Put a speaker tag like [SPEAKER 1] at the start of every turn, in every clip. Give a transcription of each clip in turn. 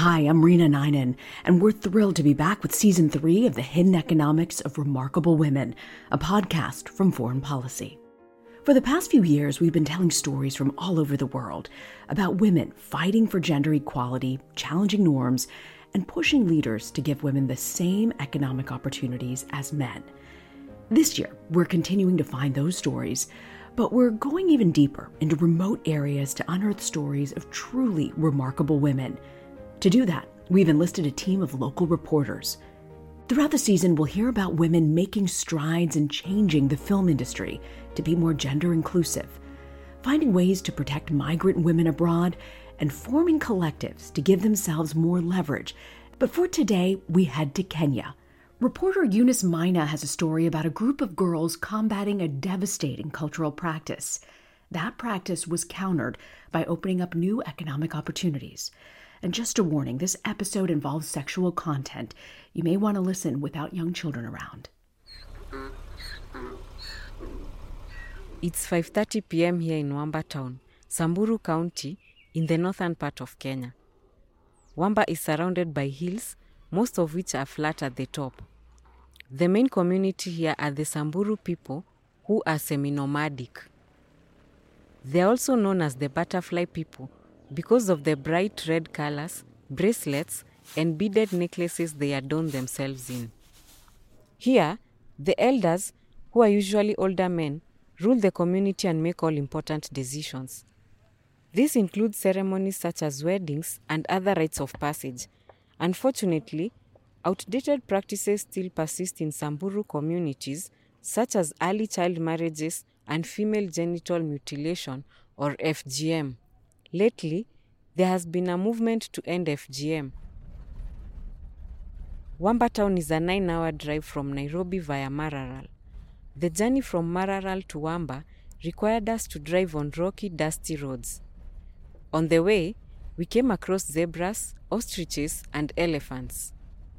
[SPEAKER 1] Hi, I'm Rena Ninen, and we're thrilled to be back with Season 3 of The Hidden Economics of Remarkable Women, a podcast from Foreign Policy. For the past few years, we've been telling stories from all over the world about women fighting for gender equality, challenging norms, and pushing leaders to give women the same economic opportunities as men. This year, we're continuing to find those stories, but we're going even deeper into remote areas to unearth stories of truly remarkable women. To do that, we've enlisted a team of local reporters. Throughout the season, we'll hear about women making strides in changing the film industry to be more gender inclusive, finding ways to protect migrant women abroad, and forming collectives to give themselves more leverage. But for today, we head to Kenya. Reporter Eunice Maina has a story about a group of girls combating a devastating cultural practice. That practice was countered by opening up new economic opportunities. And just a warning, this episode involves sexual content. You may want to listen without young children around.
[SPEAKER 2] It's 5:30 p.m. here in Wamba town, Samburu County, in the northern part of Kenya. Wamba is surrounded by hills, most of which are flat at the top. The main community here are the Samburu people, who are semi-nomadic. They are also known as the butterfly people, because of the bright red colors, bracelets, and beaded necklaces they adorn themselves in. Here, the elders, who are usually older men, rule the community and make all important decisions. This includes ceremonies such as weddings and other rites of passage. Unfortunately, outdated practices still persist in Samburu communities, such as early child marriages and female genital mutilation, or FGM. Lately, there has been a movement to end FGM. Wamba town is a 9-hour drive from Nairobi via Maralal. The journey from Maralal to Wamba required us to drive on rocky, dusty roads. On the way, we came across zebras, ostriches, and elephants.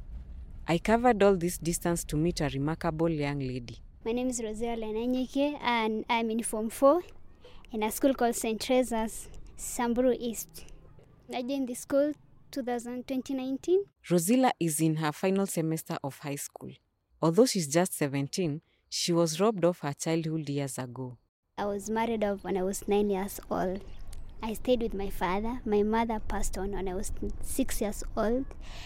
[SPEAKER 2] I covered all this distance to meet a remarkable young lady.
[SPEAKER 3] My name is Rosella Lenanyike, and I'm in Form 4 in a school called St. Teresa's, Samburu East. I joined the school 2019.
[SPEAKER 2] Rosilla is in her final semester of high school. Although she's just 17, she was robbed of her childhood years ago.
[SPEAKER 3] I was married off when I was 9 years old. I stayed with my father. My mother passed on when I was 6 years old,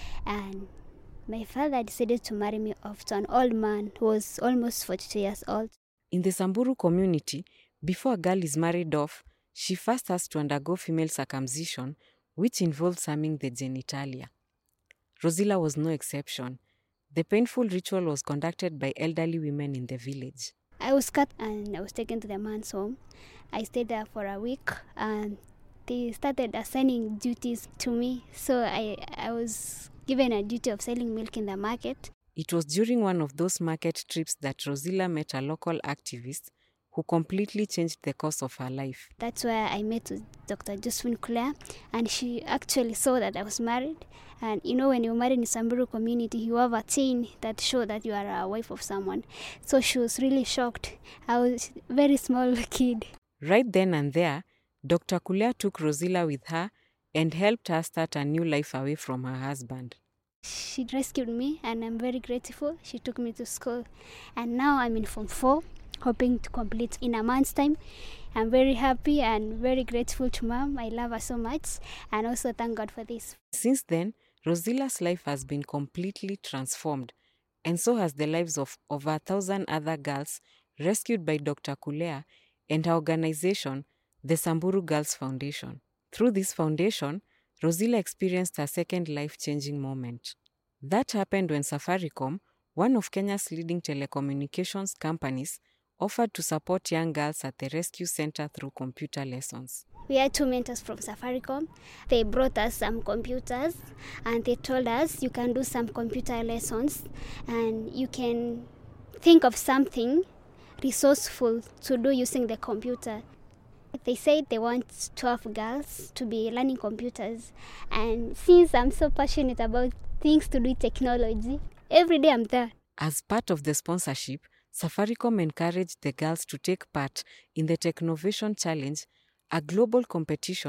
[SPEAKER 3] and my father decided to marry me off to an old man who was almost 42 years old.
[SPEAKER 2] In the Samburu community, before a girl is married off, she first has to undergo female circumcision, which involves harming the genitalia. Rosilla was no exception. The painful ritual was conducted by elderly women in the village.
[SPEAKER 3] I was cut and I was taken to the man's home. I stayed there for a week, and they started assigning duties to me. So I was given a duty of selling milk in the market.
[SPEAKER 2] It was during one of those market trips that Rosilla met a local activist who completely changed the course of her life.
[SPEAKER 3] That's where I met with Dr. Josephine Kulea, and she actually saw that I was married. And you know, when you're married in the Samburu community, you have a chain that shows that you are a wife of someone. So she was really shocked. I was a very small kid.
[SPEAKER 2] Right then and there, Dr. Kulea took Rosilla with her and helped her start a new life away from her husband.
[SPEAKER 3] She rescued me, and I'm very grateful. She took me to school, and now I'm in Form 4. Hoping to complete in a month's time. I'm very happy and very grateful to Mom. I love her so much, and also thank God for this.
[SPEAKER 2] Since then, Rosilla's life has been completely transformed, and so has the lives of over 1,000 other girls rescued by Dr. Kulea and her organization, the Samburu Girls Foundation. Through this foundation, Rosilla experienced a second life-changing moment. That happened when Safaricom, one of Kenya's leading telecommunications companies, offered to support young girls at the rescue center through computer lessons.
[SPEAKER 3] We had 2 mentors from Safaricom. They brought us some computers, and they told us you can do some computer lessons and you can think of something resourceful to do using the computer. They said they want 12 girls to be learning computers, and since I'm so passionate about things to do with technology, every day I'm there.
[SPEAKER 2] As part of the sponsorship, Safaricom encouraged the girls to take part in the Technovation Challenge, a global competition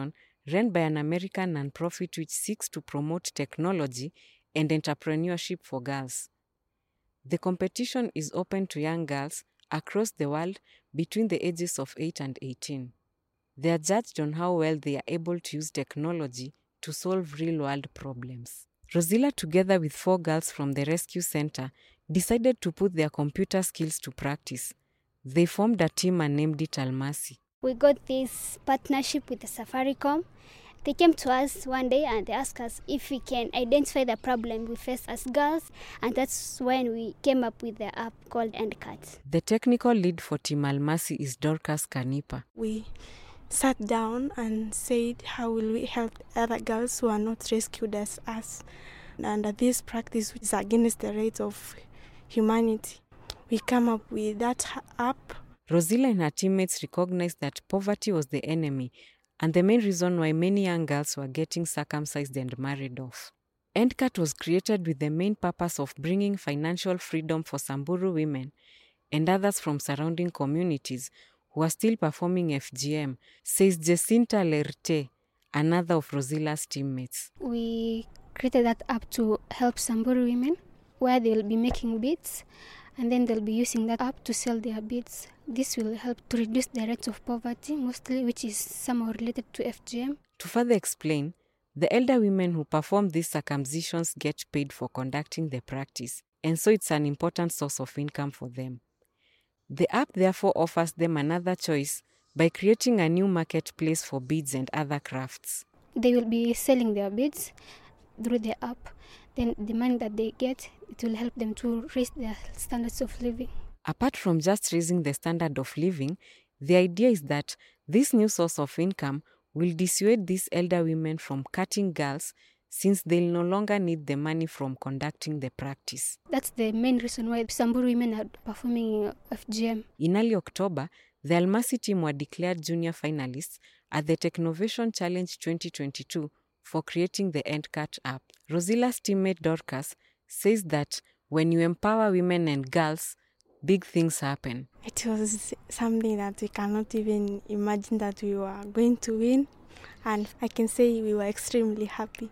[SPEAKER 2] run by an American nonprofit which seeks to promote technology and entrepreneurship for girls. The competition is open to young girls across the world between the ages of 8 and 18. They are judged on how well they are able to use technology to solve real-world problems. Rosilla, together with 4 girls from the rescue center, decided to put their computer skills to practice. They formed a team and named it Almasi.
[SPEAKER 3] We got this partnership with the Safaricom. They came to us one day and they asked us if we can identify the problem we face as girls, and that's when we came up with the app called EndCat.
[SPEAKER 2] The technical lead for Team Almasi is Dorcas Kanipa.
[SPEAKER 4] We sat down and said, how will we help other girls who are not rescued as us? And this practice is against the rights of humanity. We come up with that app.
[SPEAKER 2] Rosilla and her teammates recognized that poverty was the enemy and the main reason why many young girls were getting circumcised and married off. EndCat was created with the main purpose of bringing financial freedom for Samburu women and others from surrounding communities who are still performing FGM, says Jacinta Lerte, another of Rosilla's teammates.
[SPEAKER 5] We created that app to help Samburu women, where they'll be making beads, and then they'll be using that app to sell their beads. This will help to reduce the rates of poverty, mostly which is somehow related to FGM.
[SPEAKER 2] To further explain, the elder women who perform these circumcisions get paid for conducting the practice, and so it's an important source of income for them. The app therefore offers them another choice by creating a new marketplace for beads and other crafts.
[SPEAKER 5] They will be selling their beads through the app. Then the money that they get, it will help them to raise their standards of living.
[SPEAKER 2] Apart from just raising the standard of living, the idea is that this new source of income will dissuade these elder women from cutting girls, since they'll no longer need the money from conducting the practice.
[SPEAKER 5] That's the main reason why Samburu women are performing FGM.
[SPEAKER 2] In early October, the Almasi team were declared junior finalists at the Technovation Challenge 2022 for creating the EndCat app. Rosilla's teammate Dorcas says that when you empower women and girls, big things happen.
[SPEAKER 4] It was something that we cannot even imagine that we were going to win, and I can say we were extremely happy.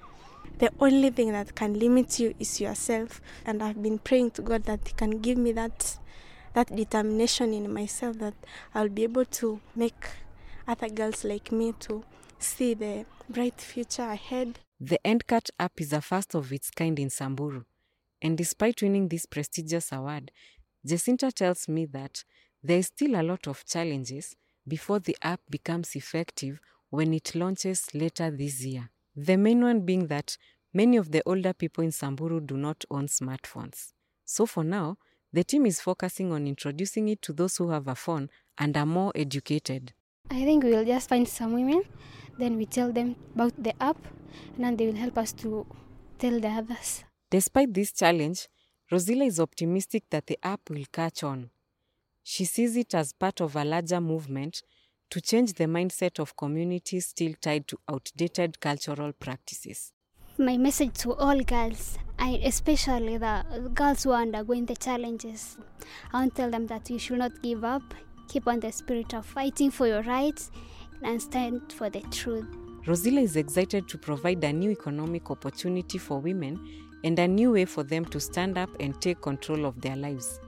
[SPEAKER 4] The only thing that can limit you is yourself, and I've been praying to God that He can give me that determination in myself, that I'll be able to make other girls like me to see the bright future ahead.
[SPEAKER 2] The EndCat app is a first of its kind in Samburu, and despite winning this prestigious award, Jacinta tells me that there is still a lot of challenges before the app becomes effective when it launches later this year. The main one being that many of the older people in Samburu do not own smartphones. So for now, the team is focusing on introducing it to those who have a phone and are more educated.
[SPEAKER 5] I think we'll just find some women, then we tell them about the app, and then they will help us to tell the others.
[SPEAKER 2] Despite this challenge, Rosilla is optimistic that the app will catch on. She sees it as part of a larger movement to change the mindset of communities still tied to outdated cultural practices.
[SPEAKER 3] My message to all girls, especially the girls who are undergoing the challenges, I want to tell them that you should not give up. Keep on the spirit of fighting for your rights and stand for the truth.
[SPEAKER 2] Rosilla is excited to provide a new economic opportunity for women and a new way for them to stand up and take control of their lives.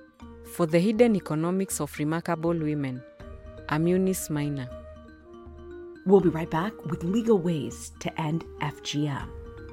[SPEAKER 2] For the hidden economics of remarkable women, I'm Eunice Maina.
[SPEAKER 1] We'll be right back with legal ways to end FGM.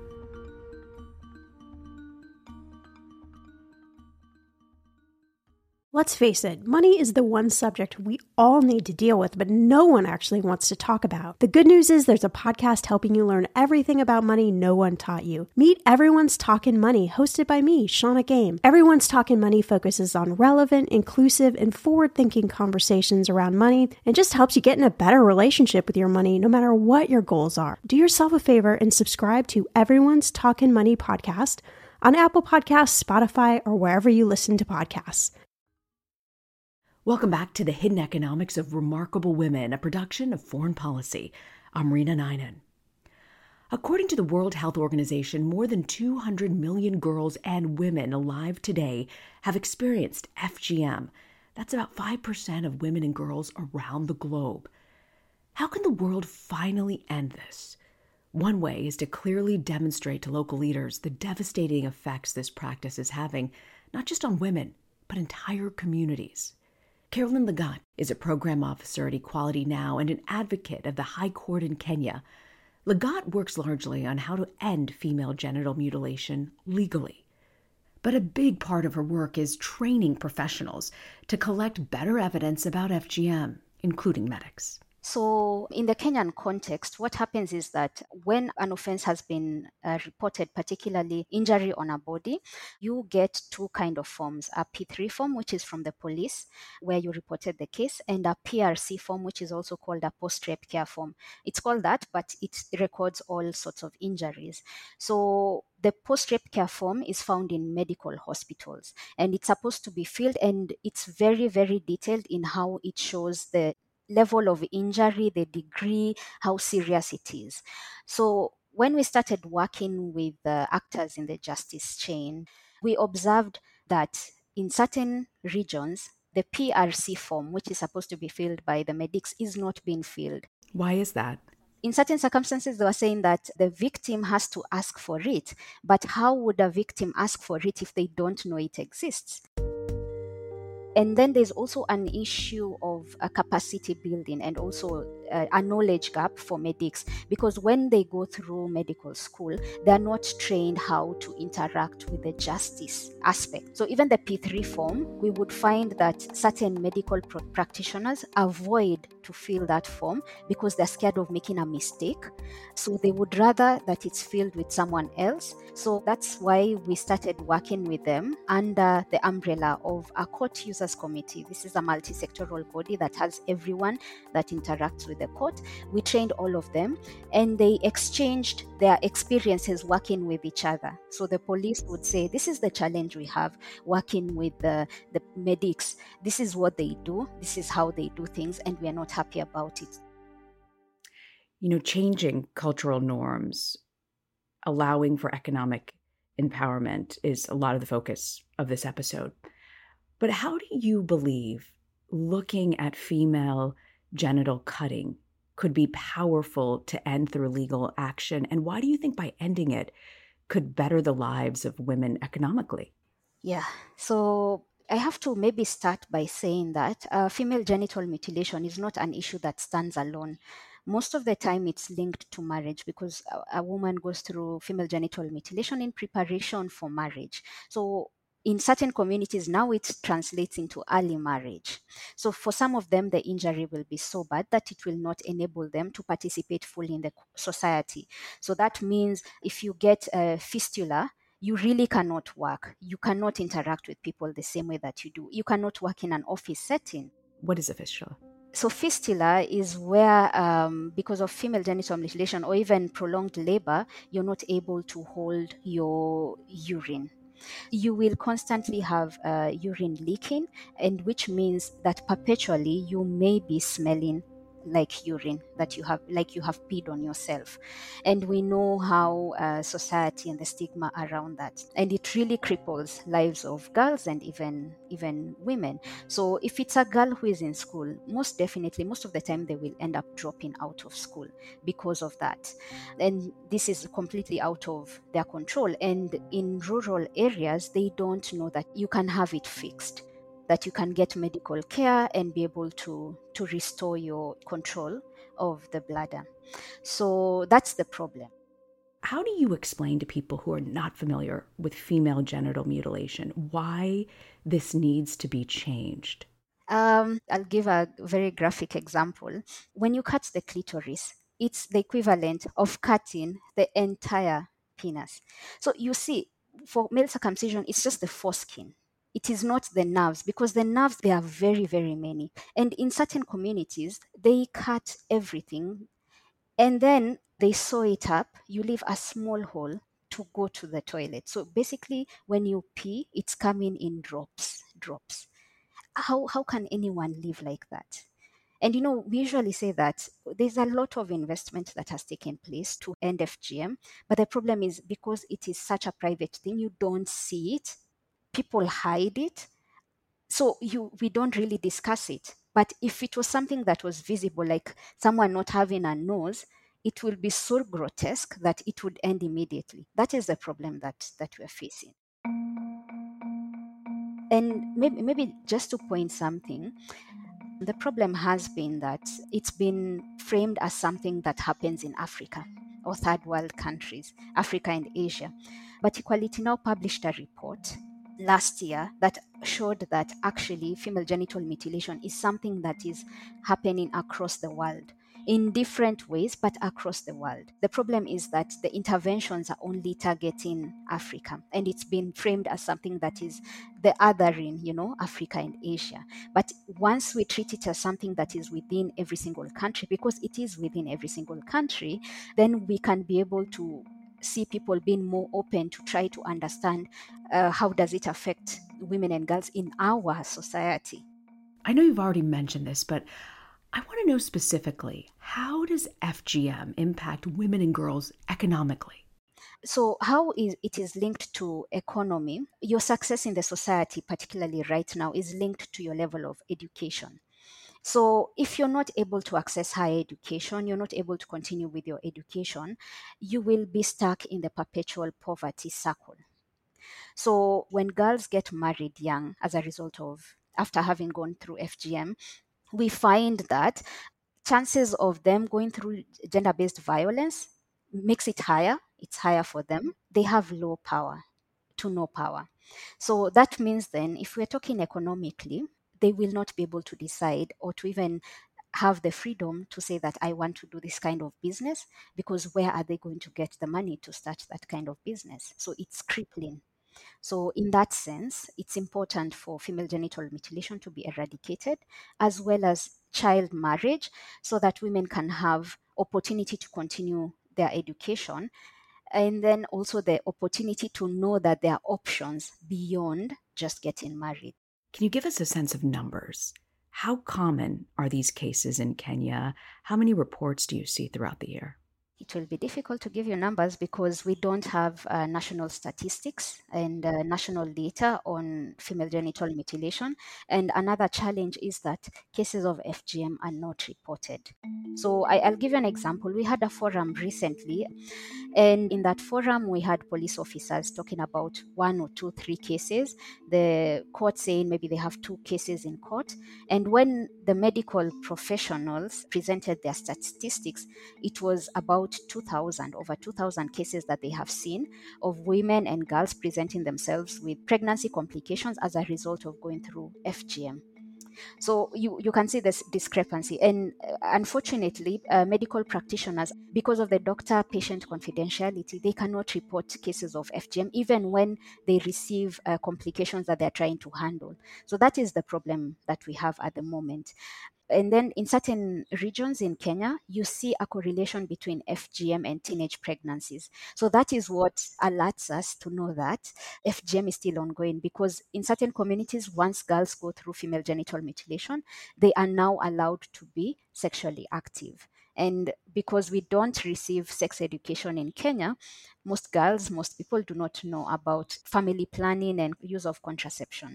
[SPEAKER 6] Let's face it, money is the one subject we all need to deal with, but no one actually wants to talk about. The good news is there's a podcast helping you learn everything about money no one taught you. Meet Everyone's Talkin' Money, hosted by me, Shauna Game. Everyone's Talkin' Money focuses on relevant, inclusive, and forward-thinking conversations around money and just helps you get in a better relationship with your money no matter what your goals are. Do yourself a favor and subscribe to Everyone's Talkin' Money podcast on Apple Podcasts, Spotify, or wherever you listen to podcasts.
[SPEAKER 1] Welcome back to The Hidden Economics of Remarkable Women, a production of Foreign Policy. I'm Rena Ninan. According to the World Health Organization, more than 200 million girls and women alive today have experienced FGM. That's about 5% of women and girls around the globe. How can the world finally end this? One way is to clearly demonstrate to local leaders the devastating effects this practice is having, not just on women, but entire communities. Carolyn Lagat is a program officer at Equality Now and an advocate of the High Court in Kenya. Lagat works largely on how to end female genital mutilation legally. But a big part of her work is training professionals to collect better evidence about FGM, including medics.
[SPEAKER 7] So in the Kenyan context, what happens is that when an offense has been reported, particularly injury on a body, you get two kind of forms: a P3 form, which is from the police, where you reported the case, and a PRC form, which is also called a post-rape care form. It's called that, but it records all sorts of injuries. So the post-rape care form is found in medical hospitals, and it's supposed to be filled, and it's very, very detailed in how it shows the level of injury, the degree, how serious it is. So when we started working with the actors in the justice chain, we observed that in certain regions, the PRC form, which is supposed to be filled by the medics, is not being filled.
[SPEAKER 1] Why is that?
[SPEAKER 7] In certain circumstances, they were saying that the victim has to ask for it. But how would a victim ask for it if they don't know it exists? And then there's also an issue of a capacity building and also a knowledge gap for medics, because when they go through medical school, they're not trained how to interact with the justice aspect. So even the P3 form, we would find that certain medical practitioners avoid to fill that form because they're scared of making a mistake. So they would rather that it's filled with someone else. So that's why we started working with them under the umbrella of a court users committee. This is a multi-sectoral body that has everyone that interacts with the court. We trained all of them and they exchanged their experiences working with each other. So the police would say, this is the challenge we have working with the medics. This is what they do. This is how they do things, and we are not happy about it.
[SPEAKER 1] Changing cultural norms, allowing for economic empowerment is a lot of the focus of this episode. But how do you believe looking at female genital cutting could be powerful to end through legal action? And why do you think by ending it could better the lives of women economically?
[SPEAKER 7] Yeah, so I have to maybe start by saying that female genital mutilation is not an issue that stands alone. Most of the time it's linked to marriage because a woman goes through female genital mutilation in preparation for marriage. So in certain communities now it translates into early marriage. So for some of them, the injury will be so bad that it will not enable them to participate fully in the society. So that means if you get a fistula, you really cannot work. You cannot interact with people the same way that you do. You cannot work in an office setting.
[SPEAKER 1] What is a fistula?
[SPEAKER 7] So fistula is where, because of female genital mutilation or even prolonged labor, you're not able to hold your urine. You will constantly have urine leaking, and which means that perpetually you may be smelling like urine, that you have peed on yourself. And we know how society and the stigma around that, and it really cripples lives of girls and even women. So if it's a girl who is in school, most definitely most of the time they will end up dropping out of school because of that, and this is completely out of their control. And in rural areas, they don't know that you can have it fixed, that you can get medical care and be able to restore your control of the bladder. So that's the problem.
[SPEAKER 1] How do you explain to people who are not familiar with female genital mutilation why this needs to be changed?
[SPEAKER 7] I'll give a very graphic example. When you cut the clitoris, it's the equivalent of cutting the entire penis. So you see, for male circumcision, it's just the foreskin. It is not the nerves, because the nerves, there are very, very many. And in certain communities, they cut everything and then they sew it up. You leave a small hole to go to the toilet. So basically, when you pee, it's coming in drops. How can anyone live like that? And we usually say that there's a lot of investment that has taken place to end FGM, but the problem is because it is such a private thing, you don't see it. People hide it. So we don't really discuss it. But if it was something that was visible, like someone not having a nose, it will be so grotesque that it would end immediately. That is the problem that we're facing. And maybe just to point something, the problem has been that it's been framed as something that happens in Africa or third world countries, Africa and Asia. But Equality Now published a report last year that showed that actually female genital mutilation is something that is happening across the world in different ways, but across the world. The problem is that the interventions are only targeting Africa, and it's been framed as something that is the othering, Africa and Asia. But once we treat it as something that is within every single country, because it is within every single country, then we can be able to see people being more open to try to understand how does it affect women and girls in our society.
[SPEAKER 1] I know you've already mentioned this, but I want to know specifically, how does FGM impact women and girls economically?
[SPEAKER 7] So how it is linked to economy? Your success in the society, particularly right now, is linked to your level of education. So if you're not able to access higher education, you're not able to continue with your education, you will be stuck in the perpetual poverty circle. So when girls get married young as a result of, after having gone through FGM, we find that chances of them going through gender-based violence makes it higher. It's higher for them. They have low power to no power. So that means then, if we're talking economically, they will not be able to decide or to even have the freedom to say that I want to do this kind of business, because where are they going to get the money to start that kind of business? So it's crippling. So in that sense, it's important for female genital mutilation to be eradicated, as well as child marriage, so that women can have opportunity to continue their education, and then also the opportunity to know that there are options beyond just getting married.
[SPEAKER 1] Can you give us a sense of numbers? How common are these cases in Kenya? How many reports do you see throughout the year?
[SPEAKER 7] It will be difficult to give you numbers because we don't have national statistics and national data on female genital mutilation. And another challenge is that cases of FGM are not reported. So I'll give you an example. We had a forum recently, and in that forum, we had police officers talking about 1 or 2, 3 cases. The court saying maybe they have 2 cases in court. And when the medical professionals presented their statistics, it was about 2,000, over 2,000 cases that they have seen of women and girls presenting themselves with pregnancy complications as a result of going through FGM. So you can see this discrepancy. And unfortunately, medical practitioners, because of the doctor-patient confidentiality, they cannot report cases of FGM even when they receive complications that they're trying to handle. So that is the problem that we have at the moment. And then in certain regions in Kenya, you see a correlation between FGM and teenage pregnancies. So that is what alerts us to know that FGM is still ongoing, because in certain communities, once girls go through female genital mutilation, they are now allowed to be sexually active. And because we don't receive sex education in Kenya, most people do not know about family planning and use of contraception.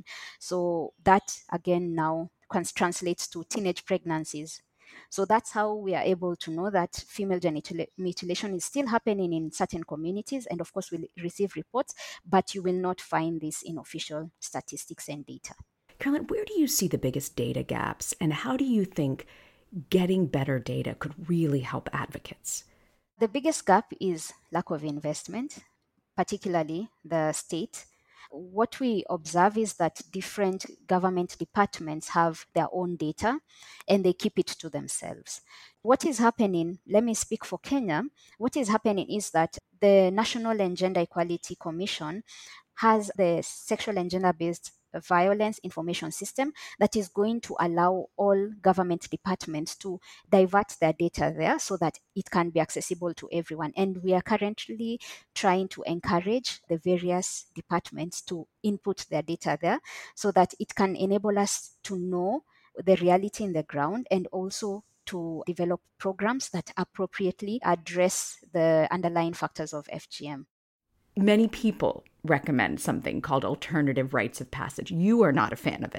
[SPEAKER 7] So that again now translates to teenage pregnancies. So that's how we are able to know that female genital mutilation is still happening in certain communities. And of course, we'll receive reports, but you will not find this in official statistics and data.
[SPEAKER 1] Carolyn, where do you see the biggest data gaps, and how do you think getting better data could really help advocates?
[SPEAKER 7] The biggest gap is lack of investment, particularly the state. What we observe is that different government departments have their own data and they keep it to themselves. What is happening, let me speak for Kenya, what is happening is that the National and Gender Equality Commission has the sexual and gender-based violence information system that is going to allow all government departments to divert their data there so that it can be accessible to everyone. And we are currently trying to encourage the various departments to input their data there so that it can enable us to know the reality in the ground, and also to develop programs that appropriately address the underlying factors of FGM.
[SPEAKER 1] Many people recommend something called alternative rites of passage. You are not a fan of it.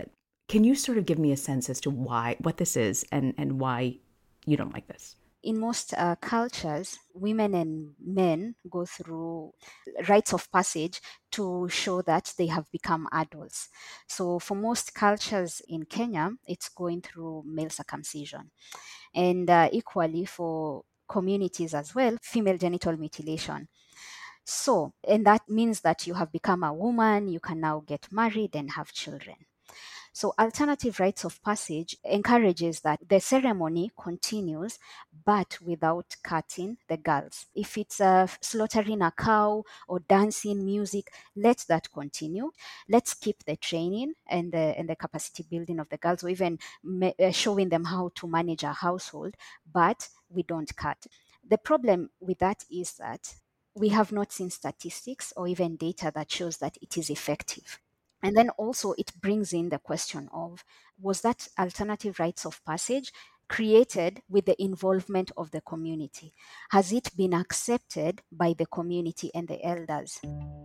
[SPEAKER 1] Can you sort of give me a sense as to what this is and why you don't like this?
[SPEAKER 7] In most cultures, women and men go through rites of passage to show that they have become adults. So for most cultures in Kenya, it's going through male circumcision. And equally for communities as well, female genital mutilation. So, and that means that you have become a woman, you can now get married and have children. So alternative rites of passage encourages that the ceremony continues, but without cutting the girls. If it's slaughtering a cow or dancing, music, let that continue. Let's keep the training and the capacity building of the girls, or even showing them how to manage a household, but we don't cut. The problem with that is that we have not seen statistics or even data that shows that it is effective. And then also it brings in the question of, was that alternative rites of passage created with the involvement of the community? Has it been accepted by the community and the elders?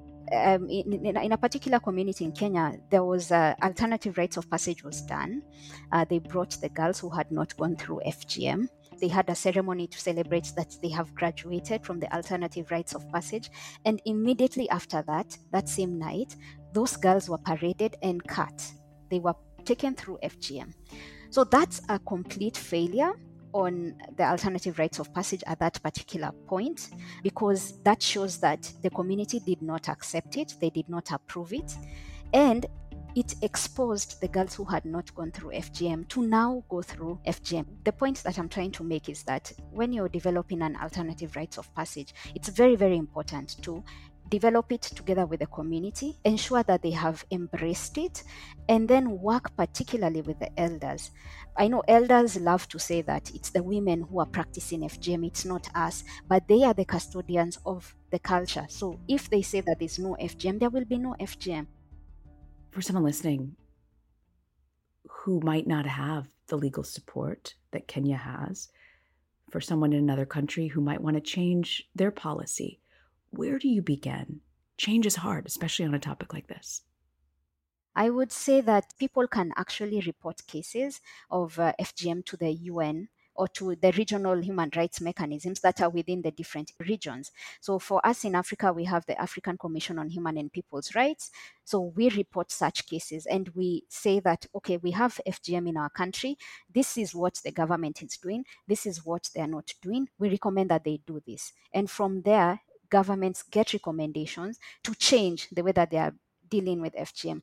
[SPEAKER 7] In a particular community in Kenya, there was alternative rites of passage was done. They brought the girls who had not gone through FGM. They had a ceremony to celebrate that they have graduated from the alternative rites of passage. And immediately after that, that same night, those girls were paraded and cut. They were taken through FGM. So that's a complete failure on the alternative rites of passage at that particular point, because that shows that the community did not accept it, they did not approve it, and it exposed the girls who had not gone through FGM to now go through FGM. The point that I'm trying to make is that when you're developing an alternative rites of passage, it's very, very important to develop it together with the community, ensure that they have embraced it, and then work particularly with the elders. I know elders love to say that it's the women who are practicing FGM, it's not us, but they are the custodians of the culture. So if they say that there's no FGM, there will be no FGM.
[SPEAKER 1] For someone listening who might not have the legal support that Kenya has, for someone in another country who might want to change their policy, where do you begin? Change is hard, especially on a topic like this.
[SPEAKER 7] I would say that people can actually report cases of FGM to the UN or to the regional human rights mechanisms that are within the different regions. So for us in Africa, we have the African Commission on Human and People's Rights. So we report such cases and we say that, okay, we have FGM in our country. This is what the government is doing. This is what they're not doing. We recommend that they do this. And from there, governments get recommendations to change the way that they are dealing with FGM.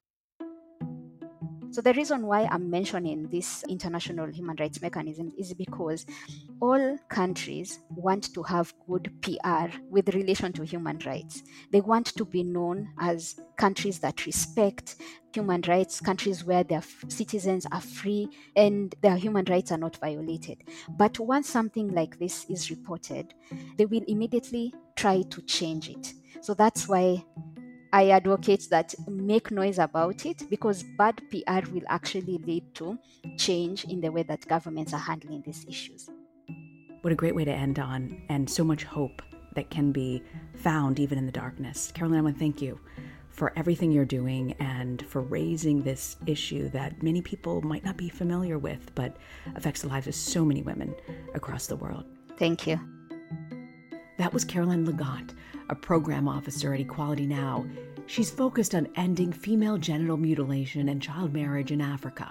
[SPEAKER 7] So the reason why I'm mentioning this international human rights mechanism is because all countries want to have good PR with relation to human rights. They want to be known as countries that respect human rights, countries where their citizens are free and their human rights are not violated. But once something like this is reported, they will immediately try to change it. So that's why I advocate that make noise about it, because bad PR will actually lead to change in the way that governments are handling these issues.
[SPEAKER 1] What a great way to end on, and so much hope that can be found even in the darkness. Caroline, I want to thank you for everything you're doing and for raising this issue that many people might not be familiar with, but affects the lives of so many women across the world.
[SPEAKER 7] Thank you.
[SPEAKER 1] That was Caroline Legat, a program officer at Equality Now. She's focused on ending female genital mutilation and child marriage in Africa.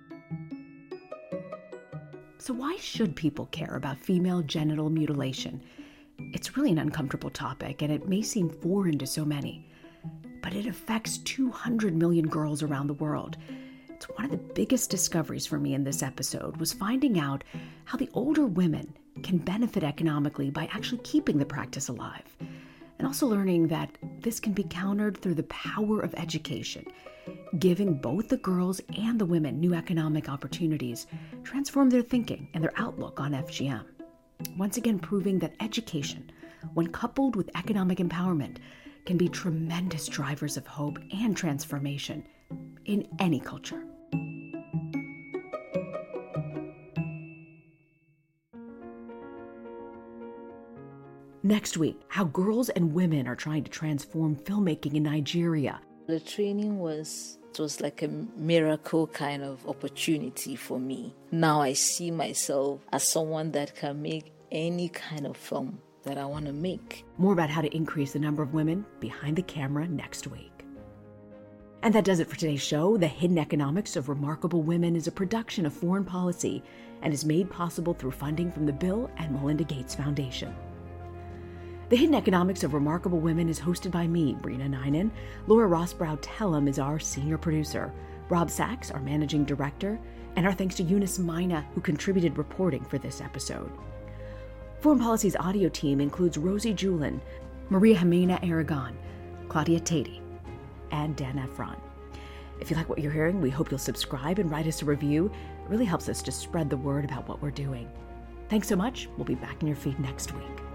[SPEAKER 1] So why should people care about female genital mutilation? It's really an uncomfortable topic, and it may seem foreign to so many, but it affects 200 million girls around the world. It's one of the biggest discoveries for me in this episode was finding out how the older women can benefit economically by actually keeping the practice alive. And also learning that this can be countered through the power of education. Giving both the girls and the women new economic opportunities transform their thinking and their outlook on FGM. Once again proving that education, when coupled with economic empowerment, can be tremendous drivers of hope and transformation in any culture. Next week, how girls and women are trying to transform filmmaking in Nigeria.
[SPEAKER 8] The training was It was like a miracle kind of opportunity for me. Now I see myself as someone that can make any kind of film that I want to make.
[SPEAKER 1] More about how to increase the number of women behind the camera next week. And that does it for today's show. The Hidden Economics of Remarkable Women is a production of Foreign Policy and is made possible through funding from the Bill and Melinda Gates Foundation. The Hidden Economics of Remarkable Women is hosted by me, Brina Ninen. Laura Rossbrow-Tellem is our senior producer. Rob Sachs, our managing director. And our thanks to Eunice Mina, who contributed reporting for this episode. Foreign Policy's audio team includes Rosie Julin, Maria Jimena Aragon, Claudia Tatey, and Dan Efron. If you like what you're hearing, we hope you'll subscribe and write us a review. It really helps us to spread the word about what we're doing. Thanks so much. We'll be back in your feed next week.